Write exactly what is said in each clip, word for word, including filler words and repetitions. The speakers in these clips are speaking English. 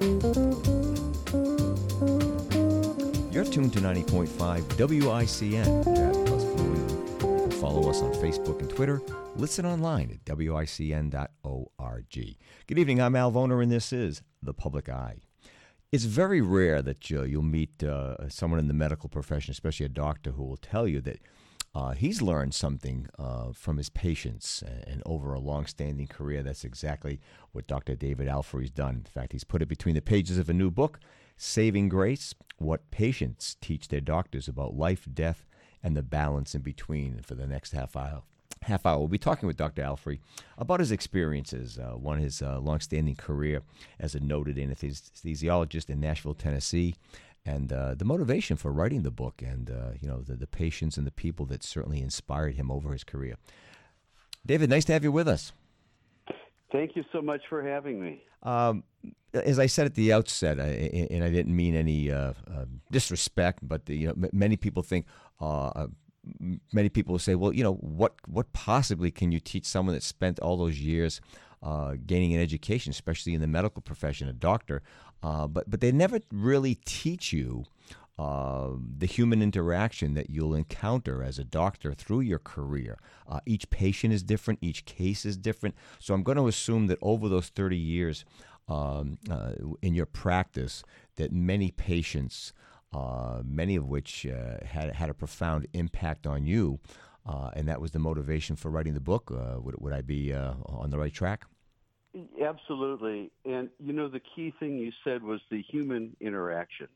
You're tuned to ninety point five W I C N. Jazz Plus Fluid. Follow us on Facebook and Twitter. Listen online at W I C N dot org. Good evening, I'm Al Voner, and this is The Public Eye. It's very rare that uh, you'll meet uh, someone in the medical profession, especially a doctor, who will tell you that uh, he's learned something uh, from his patients, and over a long-standing career. That's exactly what Doctor David Alfre's done. In fact, he's put it between the pages of a new book, Saving Grace: What Patients Teach Their Doctors About Life, Death, and the Balance in Between. For the next half hour, half hour, we'll be talking with Doctor Alfre about his experiences, uh, one, his uh, long-standing career as a noted anesthesiologist in Nashville, Tennessee, and uh, the motivation for writing the book, and uh, you know the, the patients and the people that certainly inspired him over his career. David, nice to have you with us. Thank you so much for having me. Um, as I said at the outset, I, and I didn't mean any uh, uh, disrespect, but the, you know, m- many people think, uh, many people will say, well, you know, what what possibly can you teach someone that spent all those years uh, gaining an education, especially in the medical profession, a doctor, uh, but but they never really teach you Uh, the human interaction that you'll encounter as a doctor through your career. Uh, each patient is different. Each case is different. So I'm going to assume that over those thirty years um, uh, in your practice, that many patients, uh, many of which uh, had had a profound impact on you, uh, and that was the motivation for writing the book. Uh, would, would I be uh, on the right track? Absolutely. And, you know, the key thing you said was the human interaction.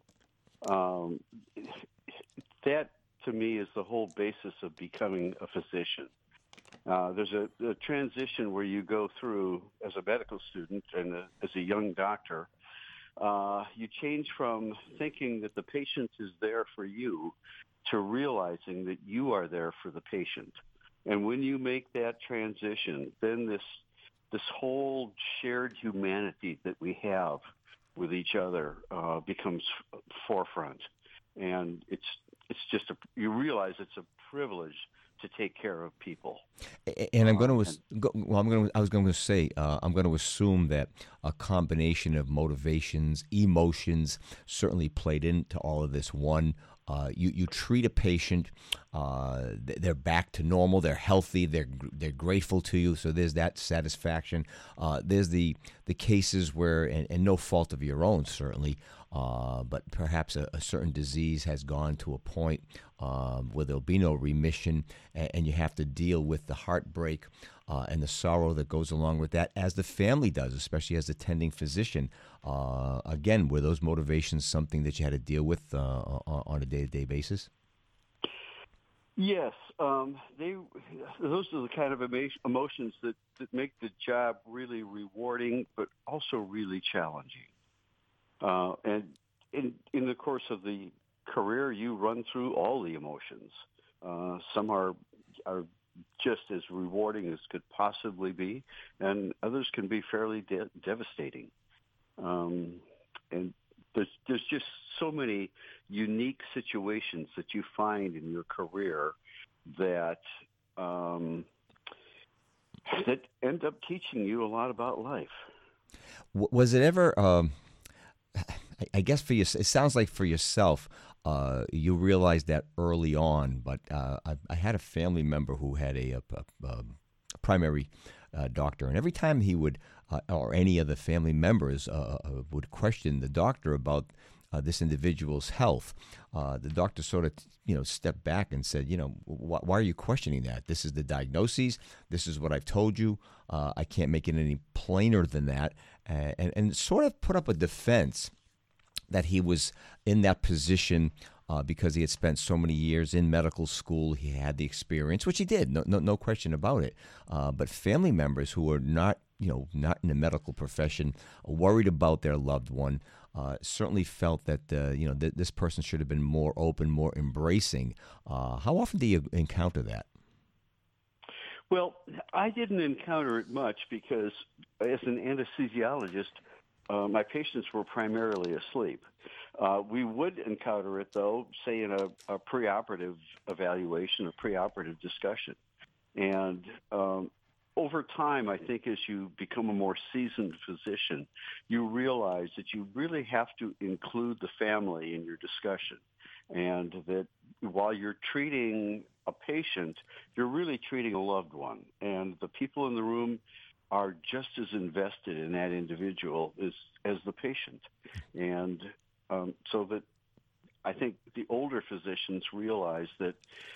Um, that, to me, is the whole basis of becoming a physician. Uh, there's a, a transition where you go through as a medical student and a, as a young doctor. Uh, you change from thinking that the patient is there for you to realizing that you are there for the patient. And when you make that transition, then this this whole shared humanity that we have with each other uh, becomes forefront, and it's it's just a, you realize it's a privilege to take care of people. And I'm going to uh, go, well. I'm going to. I was going to say. Uh, I'm going to assume that a combination of motivations, emotions, certainly played into all of this. One, uh, you you treat a patient, uh, they're back to normal, they're healthy, they're they're grateful to you. So there's that satisfaction. Uh, there's the the cases where, and, and no fault of your own, certainly. Uh, but perhaps a, a certain disease has gone to a point um, where there'll be no remission, and, and you have to deal with the heartbreak uh, and the sorrow that goes along with that, as the family does, especially as attending physician. Uh, again, were those motivations something that you had to deal with uh, on a day-to-day basis? Yes, um, they. Those are the kind of emo- emotions that, that make the job really rewarding, but also really challenging. Uh, and in, in the course of the career, you run through all the emotions. Uh, some are are just as rewarding as could possibly be, and others can be fairly de- devastating. Um, and there's there's just so many unique situations that you find in your career that um, that end up teaching you a lot about life. Was it ever? Um I guess for you, it sounds like for yourself, uh, you realized that early on. But uh, I, I had a family member who had a, a, a primary uh, doctor, and every time he would, uh, or any of the family members uh, uh, would question the doctor about uh, this individual's health, uh, the doctor sort of, you know, stepped back and said, you know, wh- why are you questioning that? This is the diagnosis. This is what I've told you. Uh, I can't make it any plainer than that, and, and, and sort of put up a defense that he was in that position uh, because he had spent so many years in medical school. He had the experience, which he did, no, no, no question about it. Uh, but family members who are not, you know, not in the medical profession, worried about their loved one, uh, certainly felt that, uh, you know, th- this person should have been more open, more embracing. Uh, how often do you encounter that? Well, I didn't encounter it much because as an anesthesiologist, Uh, my patients were primarily asleep. Uh, we would encounter it, though, say in a, a preoperative evaluation, a preoperative discussion. And um, over time, I think as you become a more seasoned physician, you realize that you really have to include the family in your discussion, and that while you're treating a patient, you're really treating a loved one, and the people in the room are just as invested in that individual as as the patient, and um, so that I think the older physicians realize that.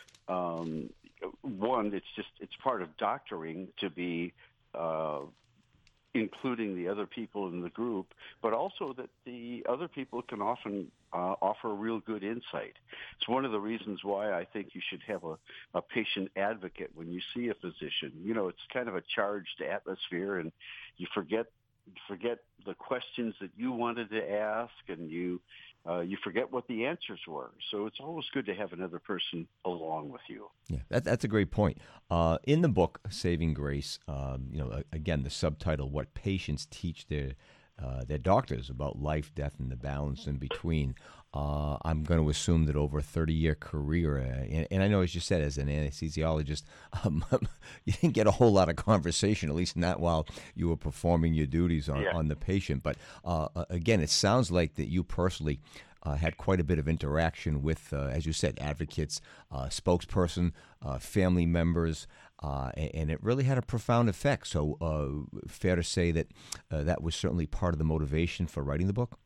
Um, One, it's just it's part of doctoring to be uh, including the other people in the group, but also that the other people can often uh, offer real good insight. It's one of the reasons why I think you should have a, a patient advocate when you see a physician. You know, it's kind of a charged atmosphere, and you forget forget the questions that you wanted to ask, and you uh, you forget what the answers were. So it's always good to have another person along with you. Yeah, that, that's a great point. Uh, in the book, Saving Grace, um, you know, again, the subtitle, What Patients Teach Their uh, their doctors about life, death, and the balance in between. Uh, I'm going to assume that over a thirty-year career, uh, and, and I know, as you said, as an anesthesiologist, um, you didn't get a whole lot of conversation, at least not while you were performing your duties on, Yeah. on the patient. But uh, again, it sounds like that you personally uh, had quite a bit of interaction with, uh, as you said, advocates, uh, spokesperson, uh, family members, uh, and, and it really had a profound effect. So uh, fair to say that uh, that was certainly part of the motivation for writing the book?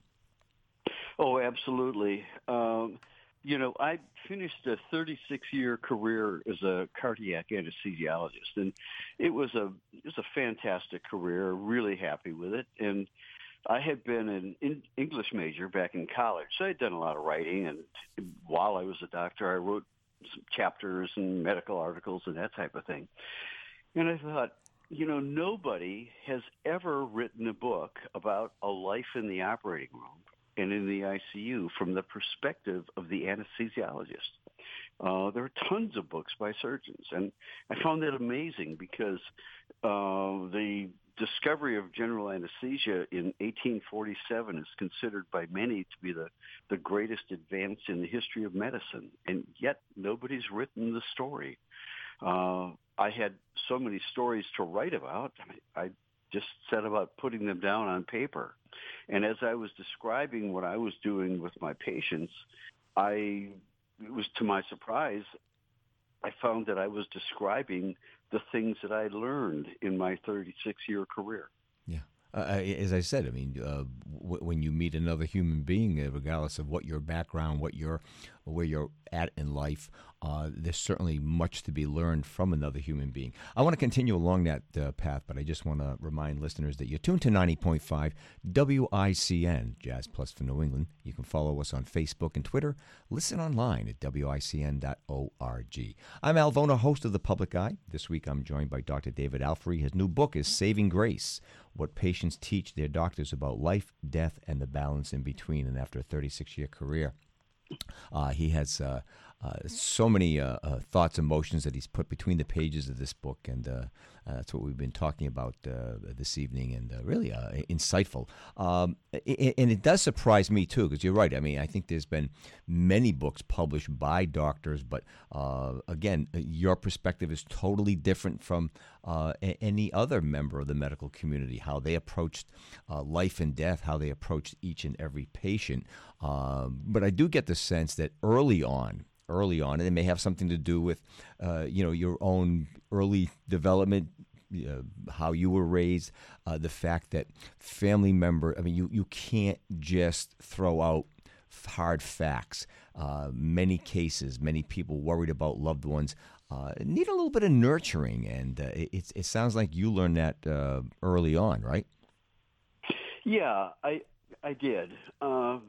Oh, absolutely. Um, you know, I finished a thirty-six-year career as a cardiac anesthesiologist, and it was a it was a fantastic career. Really happy with it, and I had been an in English major back in college, so I had done a lot of writing. And while I was a doctor, I wrote some chapters and medical articles and that type of thing. And I thought, you know, nobody has ever written a book about a life in the operating room and in the I C U from the perspective of the anesthesiologist. Uh, there are tons of books by surgeons, and I found that amazing because uh, the discovery of general anesthesia in eighteen forty-seven is considered by many to be the, the greatest advance in the history of medicine, and yet nobody's written the story. Uh, I had so many stories to write about. I mean, I just set about putting them down on paper. And as I was describing what I was doing with my patients, I, it was to my surprise, I found that I was describing the things that I learned in my thirty-six-year career. Yeah. Uh, as I said, I mean, uh, w- when you meet another human being, uh, regardless of what your background, what your, where you're at in life, uh, there's certainly much to be learned from another human being. I want to continue along that uh, path, but I just want to remind listeners that you're tuned to ninety point five W I C N, Jazz Plus for New England. You can follow us on Facebook and Twitter. Listen online at W I C N dot org. I'm Al Vona, host of The Public Eye. This week I'm joined by Doctor David Alfrey. His new book is Saving Grace, What Patients Teach Their Doctors About Life, Death, and the Balance in Between. And after a thirty-six-year career, uh, he has uh, uh, so many uh, uh, thoughts, emotions that he's put between the pages of this book, and uh, uh, that's what we've been talking about uh, this evening, and uh, really uh, insightful. Um, and it does surprise me, too, because you're right. I mean, I think there's been many books published by doctors, but uh, again, your perspective is totally different from uh, any other member of the medical community, how they approached uh, life and death, how they approached each and every patient. Um, but I do get the sense that early on, early on, and it may have something to do with, uh, you know, your own early development, uh, how you were raised, uh, the fact that family member, I mean, you, you can't just throw out hard facts. Uh, many cases, many people worried about loved ones uh, need a little bit of nurturing, and uh, it, it sounds like you learned that uh, early on, right? Yeah, I I did. Uh,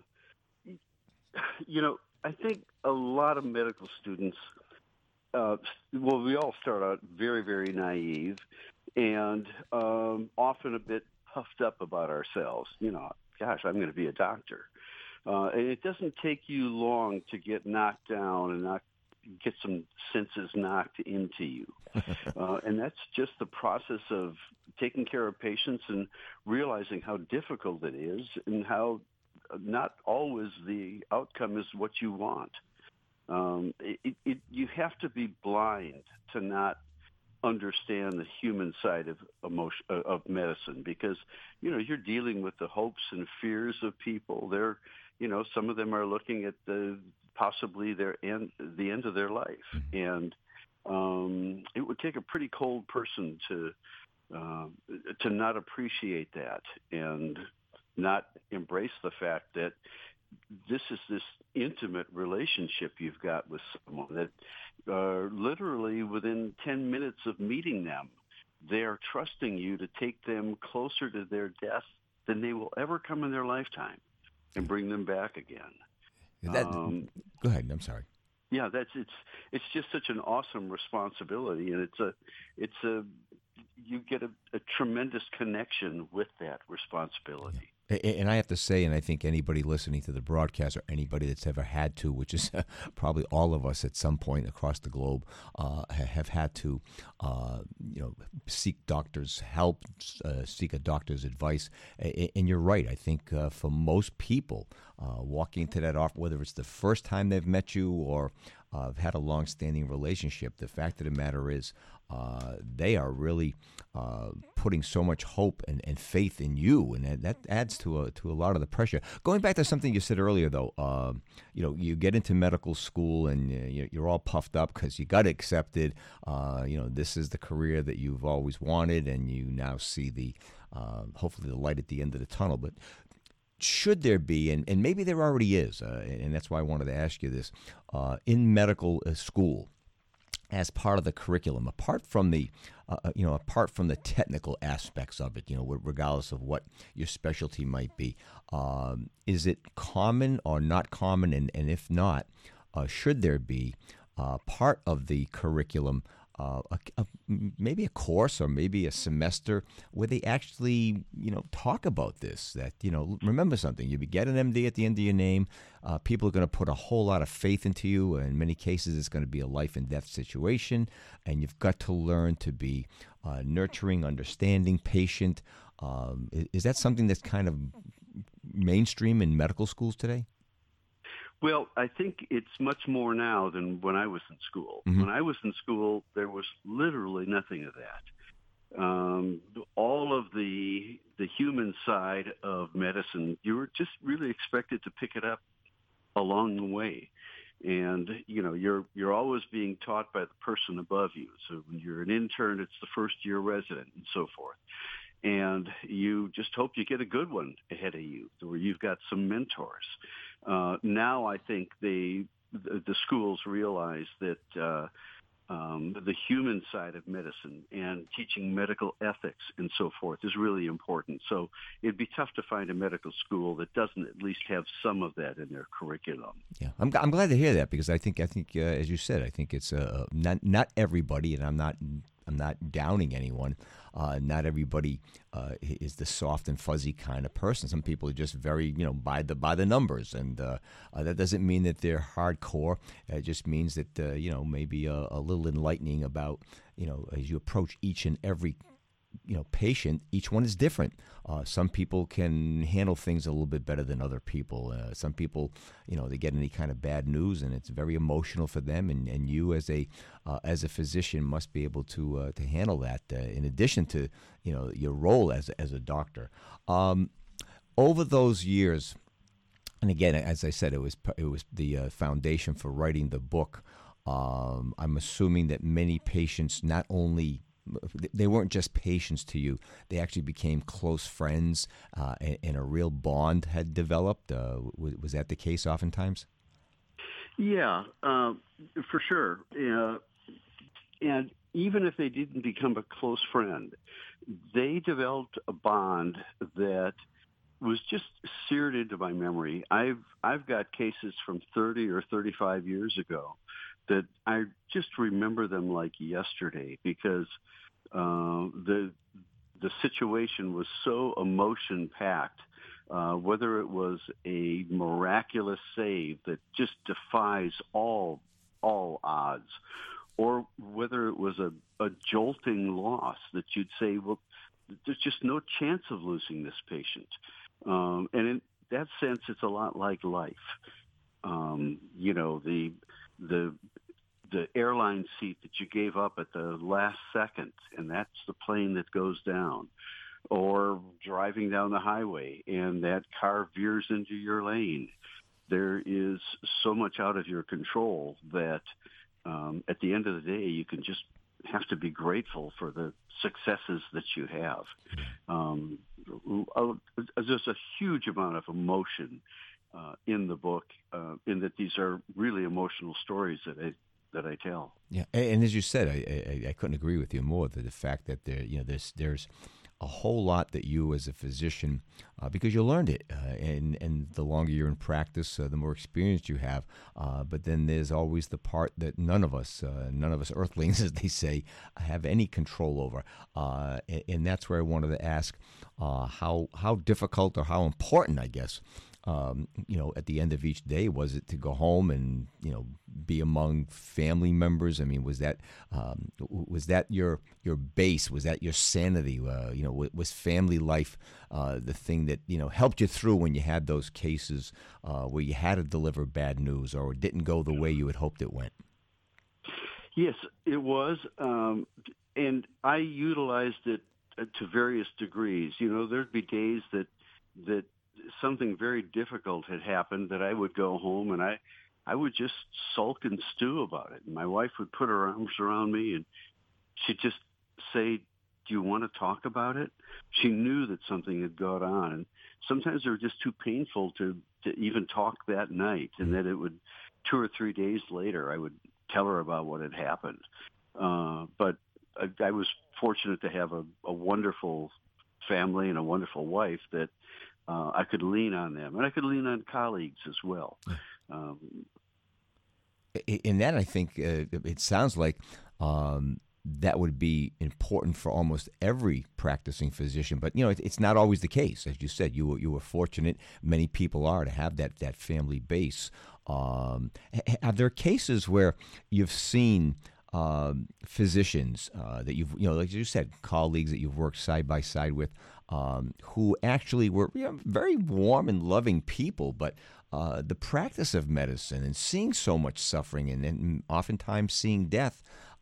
you know, I think a lot of medical students, uh, well, we all start out very, very naive and um, often a bit puffed up about ourselves. You know, gosh, I'm going to be a doctor. Uh, and it doesn't take you long to get knocked down and not get some senses knocked into you. uh, and that's just the process of taking care of patients and realizing how difficult it is and how not always the outcome is what you want. Um, it, it, you have to be blind to not understand the human side of emotion uh, of medicine, because you know you're dealing with the hopes and fears of people. They're, you know, some of them are looking at the possibly their end, the end of their life, and um, it would take a pretty cold person to uh, to not appreciate that and not embrace the fact that this is this intimate relationship you've got with someone that uh, literally within ten minutes of meeting them, they are trusting you to take them closer to their death than they will ever come in their lifetime and bring them back again. That, Um, go ahead. I'm sorry. yeah, that's it's it's just such an awesome responsibility, and it's a it's a you get a, a tremendous connection with that responsibility. And I have to say, and I think anybody listening to the broadcast or anybody that's ever had to, which is probably all of us at some point across the globe, uh, have had to, uh, you know, seek doctors' help, uh, seek a doctor's advice. And you're right. I think uh, for most people, uh, walking into that office, whether it's the first time they've met you or uh, have had a long-standing relationship, the fact of the matter is, Uh, they are really uh, putting so much hope and, and faith in you, and that, that adds to a to a lot of the pressure. Going back to something you said earlier, though, uh, you know, you get into medical school and uh, you're all puffed up because you got accepted. Uh, you know, this is the career that you've always wanted, and you now see the uh, hopefully the light at the end of the tunnel. But should there be, and, and maybe there already is, uh, and that's why I wanted to ask you this, uh, in medical uh, school, as part of the curriculum, apart from the, uh, you know, apart from the technical aspects of it, you know, regardless of what your specialty might be, um, is it common or not common? And, and if not, uh, should there be uh, part of the curriculum, uh, a, a, maybe a course or maybe a semester where they actually, you know, talk about this? That, you know, remember something, you get an M D at the end of your name. Uh, people are going to put a whole lot of faith into you. In many cases, it's going to be a life and death situation, and you've got to learn to be uh, nurturing, understanding, patient. Um, is, is that something that's kind of mainstream in medical schools today? Well, I think it's much more now than when I was in school. Mm-hmm. When I was in school, there was literally nothing of that. Um, all of the the human side of medicine, you were just really expected to pick it up along the way. And, you know, you're you're always being taught by the person above you. So when you're an intern, it's the first year resident and so forth. And you just hope you get a good one ahead of you, where you've got some mentors. Uh, now I think they, the, the schools realize that uh, um, the human side of medicine and teaching medical ethics and so forth is really important. So it'd be tough to find a medical school that doesn't at least have some of that in their curriculum. Yeah, I'm I'm glad to hear that, because I think I think uh, as you said, I think it's uh, not not everybody, and I'm not I'm not downing anyone. Uh, not everybody uh, is the soft and fuzzy kind of person. Some people are just very, you know, by the by the numbers, and uh, uh, that doesn't mean that they're hardcore. It just means that uh, you know, maybe a, a little enlightening about, you know, as you approach each and every, you know, patient. Each one is different. Uh, some people can handle things a little bit better than other people. Uh, some people, you know, they get any kind of bad news, and it's very emotional for them. And, and you, as a uh, as a physician, must be able to uh, to handle that. Uh, in addition to, you know, your role as as a doctor. Um, over those years, and again, as I said, it was it was the uh, foundation for writing the book. Um, I'm assuming that many patients not only they weren't just patients to you. They actually became close friends, uh, and, and a real bond had developed. Uh, was, was that the case oftentimes? Yeah, uh, for sure. Uh, and even if they didn't become a close friend, they developed a bond that was just seared into my memory. I've I've got cases from thirty or thirty-five years ago that I just remember them like yesterday, because uh, the the situation was so emotion packed. Uh, whether it was a miraculous save that just defies all all odds, or whether it was a, a jolting loss that you'd say, well, there's just no chance of losing this patient. Um, and in that sense, it's a lot like life. Um, you know, the the the airline seat that you gave up at the last second, and that's the plane that goes down. Or driving down the highway and that car veers into your lane. There is so much out of your control that um, at the end of the day, you can just have to be grateful for the successes that you have. Um, there's a huge amount of emotion uh, in the book, uh, in that these are really emotional stories that I that I tell. Yeah, and, and as you said, I, I I couldn't agree with you more. The, the fact that there, you know, there's there's a whole lot that you as a physician, uh, because you learned it, uh, and and the longer you're in practice, uh, the more experience you have. Uh, but then there's always the part that none of us, uh, none of us Earthlings, as they say, have any control over. Uh, and, and that's where I wanted to ask uh, how how difficult or how important, I guess, Um, you know, at the end of each day, was it to go home and, you know, be among family members? I mean, was that um, was that your your base? Was that your sanity? Uh, you know, was, was family life uh, the thing that, you know, helped you through when you had those cases uh, where you had to deliver bad news or it didn't go the way you had hoped it went? Yes, it was, um, and I utilized it uh, to various degrees. You know, there'd be days that that something very difficult had happened that I would go home and I, I would just sulk and stew about it. And my wife would put her arms around me and she'd just say, "Do you want to talk about it?" She knew that something had gone on. And sometimes they were just too painful to, to even talk that night. And then it would, two or three days later, I would tell her about what had happened. Uh, but I, I was fortunate to have a, a wonderful family and a wonderful wife that Uh, I could lean on them, and I could lean on colleagues as well. Um, In that, I think uh, it sounds like um, that would be important for almost every practicing physician. But you know, it, it's not always the case, as you said. You were you were fortunate. Many people are to have that that family base. Um, are there cases where you've seen um, physicians uh, that you've, you know, like you said, colleagues that you've worked side by side with, um, who actually were, you know, very warm and loving people, but uh, the practice of medicine and seeing so much suffering and, and oftentimes seeing death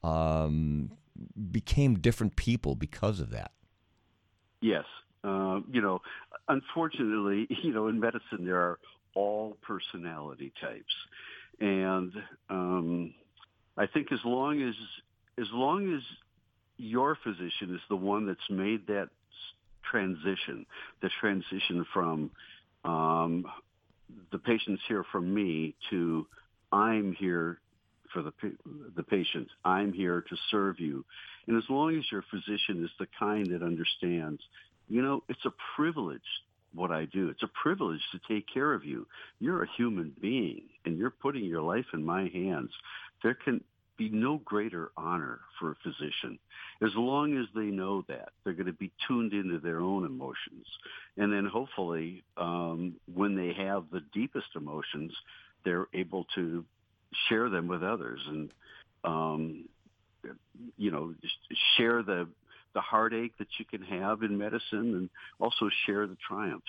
um, became different people because of that? yes, uh, you know, unfortunately, you know, in medicine there are all personality types, and um, I think as long as as long as your physician is the one that's made that transition, the transition from um, the patient's here from me to I'm here for the the patient. I'm here to serve you. And as long as your physician is the kind that understands, you know, it's a privilege what I do. It's a privilege to take care of you. You're a human being, and you're putting your life in my hands. There can be no greater honor for a physician. As long as they know that, they're going to be tuned into their own emotions. And then hopefully, um, when they have the deepest emotions, they're able to share them with others and, um, you know, share the, the heartache that you can have in medicine and also share the triumphs.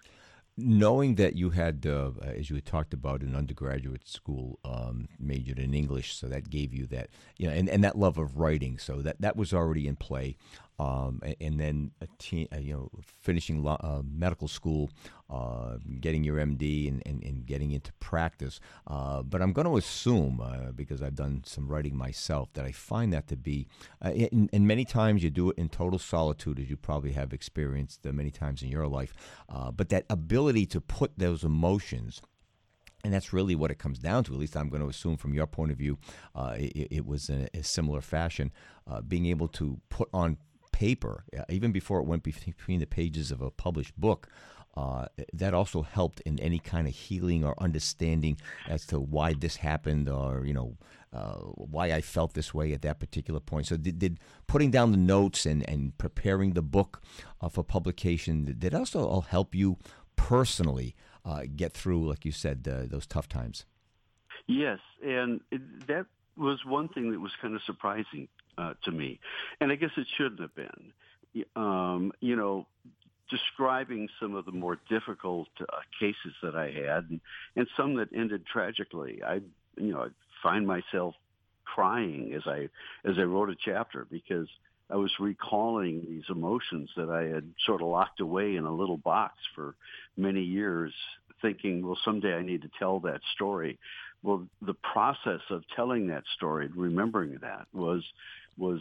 Knowing that you had, uh, as you had talked about in undergraduate school, um, majored in English, so that gave you that, you know, and, and that love of writing, so that, that was already in play. Um, and, and then, a teen, uh, you know, finishing law, uh, medical school, uh, getting your M D, and, and, and getting into practice. Uh, but I'm going to assume, uh, because I've done some writing myself, that I find that to be, uh, and, and many times you do it in total solitude, as you probably have experienced uh, many times in your life. Uh, but that ability to put those emotions, and that's really what it comes down to, at least I'm going to assume from your point of view, uh, it, it was in a, a similar fashion, uh, being able to put on paper, uh, even before it went between the pages of a published book, uh, that also helped in any kind of healing or understanding as to why this happened, or, you know, uh, why I felt this way at that particular point. So did, did putting down the notes and, and preparing the book uh, for publication, did that also help you personally uh, get through, like you said, uh, those tough times? Yes, and it, that was one thing that was kind of surprising uh, to me, and I guess it shouldn't have been. Um, you know, describing some of the more difficult uh, cases that I had, and, and some that ended tragically. I, you know, I find myself crying as I as I wrote a chapter because I was recalling these emotions that I had sort of locked away in a little box for many years, thinking, well, someday I need to tell that story. Well, the process of telling that story, remembering that, was was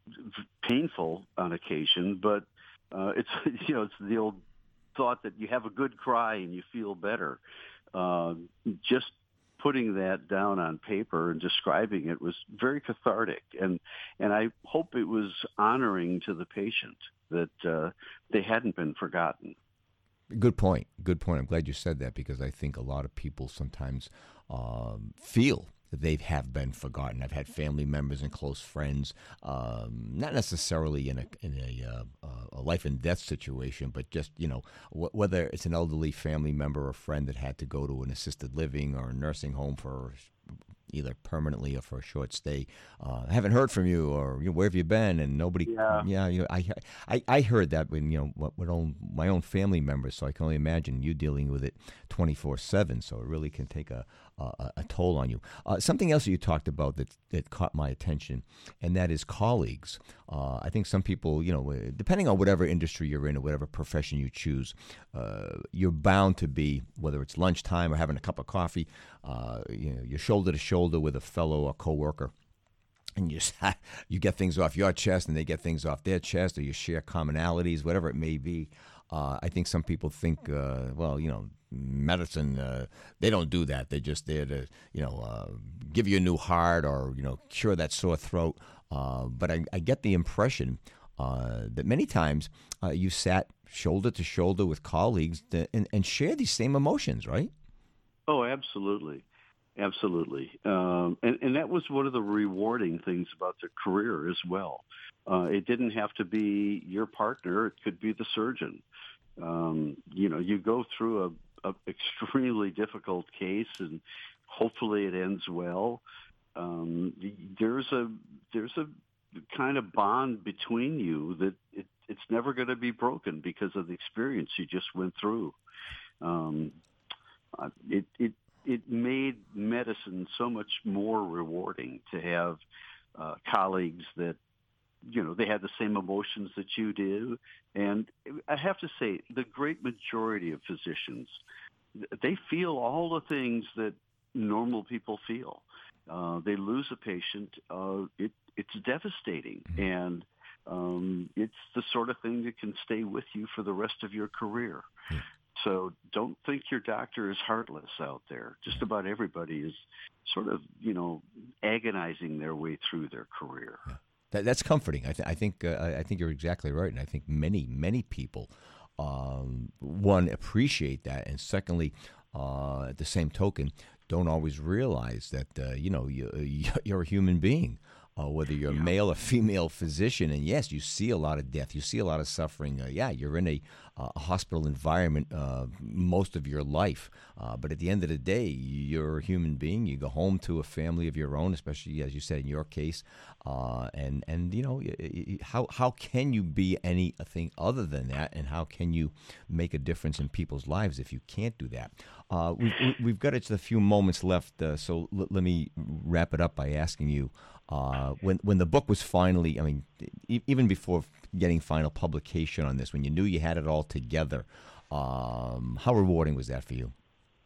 painful on occasion, but uh, it's you know it's the old thought that you have a good cry and you feel better. Uh, just putting that down on paper and describing it was very cathartic, and and I hope it was honoring to the patient that uh, they hadn't been forgotten. Good point. Good point. I'm glad you said that because I think a lot of people sometimes um, feel that they have been forgotten. I've had family members and close friends, um, not necessarily in a in a, uh, a life and death situation, but just you know wh- whether it's an elderly family member or friend that had to go to an assisted living or a nursing home for either permanently or for a short stay. Uh, I haven't heard from you, or you know, where have you been? And nobody, Yeah, yeah, you know, I, I, I heard that when you know what, what own, my own family members. So I can only imagine you dealing with it twenty-four seven. So it really can take a a, a toll on you. Uh, something else that you talked about that that caught my attention, and that is colleagues. Uh, I think some people, you know, depending on whatever industry you're in or whatever profession you choose, uh, you're bound to be, whether it's lunchtime or having a cup of coffee, uh, you know, you're shoulder to shoulder with a fellow or coworker, and you you get things off your chest, and they get things off their chest, or you share commonalities, whatever it may be. Uh, I think some people think, uh, well, you know, medicine, uh, they don't do that. They're just there to, you know, uh, give you a new heart or, you know, cure that sore throat. Uh, but I, I get the impression uh, that many times uh, you sat shoulder to shoulder with colleagues to, and, and share these same emotions, right? Oh, absolutely. Absolutely. Um, and, and that was one of the rewarding things about the career as well. Uh, it didn't have to be your partner. It could be the surgeon. Um, you know, you go through a, a extremely difficult case and hopefully it ends well. Um, there's a, there's a kind of bond between you that it, it's never going to be broken because of the experience you just went through. Um, it, it, it made medicine so much more rewarding to have uh, colleagues that, you know, they had the same emotions that you do. And I have to say, the great majority of physicians, they feel all the things that normal people feel. Uh, they lose a patient. Uh, it, it's devastating. And um, it's the sort of thing that can stay with you for the rest of your career. Yeah. So don't think your doctor is heartless out there. Just about everybody is sort of, you know, agonizing their way through their career. Yeah. That, that's comforting. I, th- I think uh, I think you're exactly right, and I think many many people, um, one, appreciate that, and secondly, uh, at the same token, don't always realize that uh, you know you, you're a human being. Uh, whether you're a male or female physician, and yes, you see a lot of death, you see a lot of suffering. Uh, yeah, you're in a, uh, a hospital environment uh, most of your life, uh, but at the end of the day, you're a human being. You go home to a family of your own, especially as you said in your case, uh, and and you know how how can you be anything other than that, and how can you make a difference in people's lives if you can't do that? Uh, we've, we've got just a few moments left, uh, so l- let me wrap it up by asking you. Uh, when when the book was finally, I mean, e- even before getting final publication on this, when you knew you had it all together, um, how rewarding was that for you?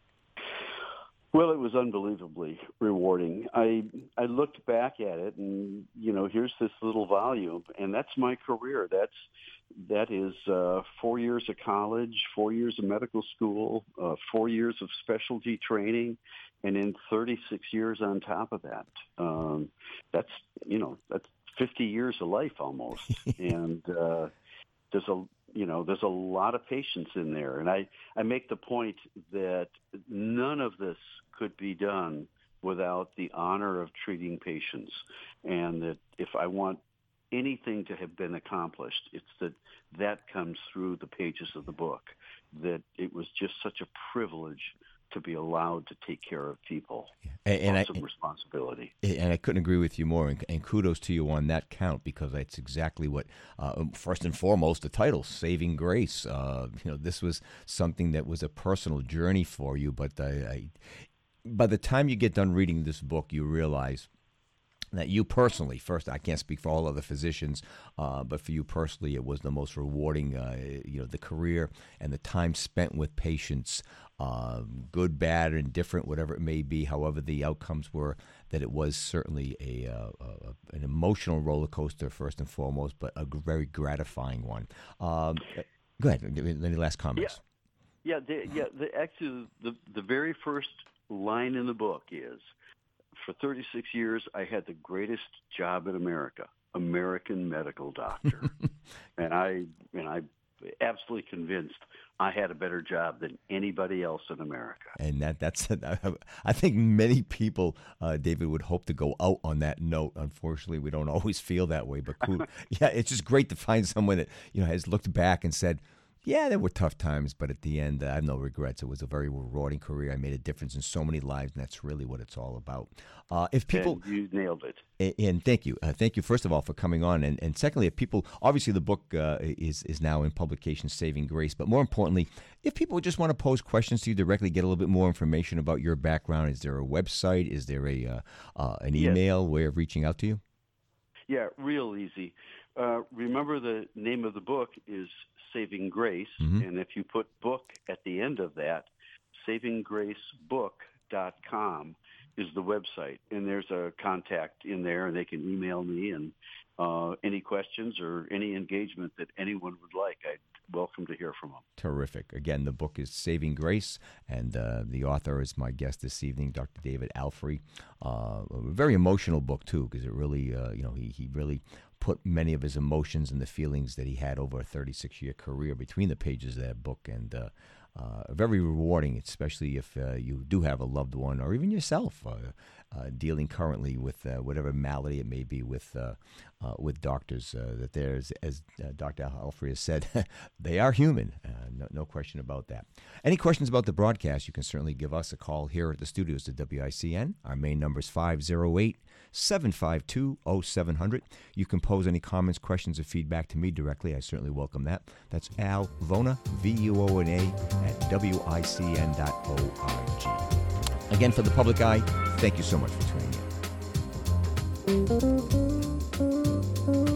Well, it was unbelievably rewarding. I I looked back at it, and you know, here's this little volume, and that's my career. That's that is uh, four years of college, four years of medical school, uh, four years of specialty training, and then thirty-six years on top of that. Um, that's you know that's fifty years of life almost, and uh, there's a you know there's a lot of patience in there, and I I make the point that none of this could be done without the honor of treating patients, and that if I want anything to have been accomplished, it's that that comes through the pages of the book, that it was just such a privilege to be allowed to take care of people. And, and awesome I, responsibility. And I couldn't agree with you more. And, and kudos to you on that count, because that's exactly what, uh, first and foremost, the title, Saving Grace. Uh, you know, this was something that was a personal journey for you. But I, I, by the time you get done reading this book, you realize that you personally, first, I can't speak for all other physicians, uh, but for you personally, it was the most rewarding, uh, you know, the career and the time spent with patients, uh, good, bad, indifferent, whatever it may be, however the outcomes were, that it was certainly a, uh, a an emotional roller coaster, first and foremost, but a very gratifying one. Um, go ahead, any last comments? Yeah, yeah, the, yeah the, actually, the, the very first line in the book is, for thirty-six years, I had the greatest job in America, American medical doctor. and I and I absolutely convinced I had a better job than anybody else in America. And that that's I think many people, uh, David, would hope to go out on that note. Unfortunately, we don't always feel that way. But cool. Yeah, it's just great to find someone that, you know, has looked back and said, yeah, there were tough times, but at the end, uh, I have no regrets. It was a very rewarding career. I made a difference in so many lives, and that's really what it's all about. Uh, if people, and you nailed it. And, and thank you, uh, thank you first of all for coming on, and, and secondly, if people, obviously the book uh, is is now in publication, Saving Grace. But more importantly, if people just want to pose questions to you directly, get a little bit more information about your background, is there a website? Is there a uh, uh, an email yes. way of reaching out to you? Yeah, real easy. Uh, remember, the name of the book is Saving Grace, mm-hmm. and if you put book at the end of that, saving grace book dot com is the website, and there's a contact in there, and they can email me, and uh, any questions or any engagement that anyone would like, I'd welcome to hear from them. Terrific. Again, the book is Saving Grace, and uh, the author is my guest this evening, Doctor David Alfrey. Uh, a very emotional book, too, because it really, uh, you know, he, he really put many of his emotions and the feelings that he had over a thirty-six-year career between the pages of that book, and uh, uh, very rewarding, especially if uh, you do have a loved one or even yourself uh, uh, dealing currently with uh, whatever malady it may be with uh, uh, with doctors. Uh, that there's, as uh, Doctor Alfrey has said, they are human. Uh, no, no question about that. Any questions about the broadcast, you can certainly give us a call here at the studios at W I C N. Our main number is five oh eight, seven five two, oh seven hundred. You can pose any comments, questions, or feedback to me directly. I certainly welcome that. That's Al Vona, V U O N A, at W I C N dot org. Again, for the public eye, thank you so much for tuning in.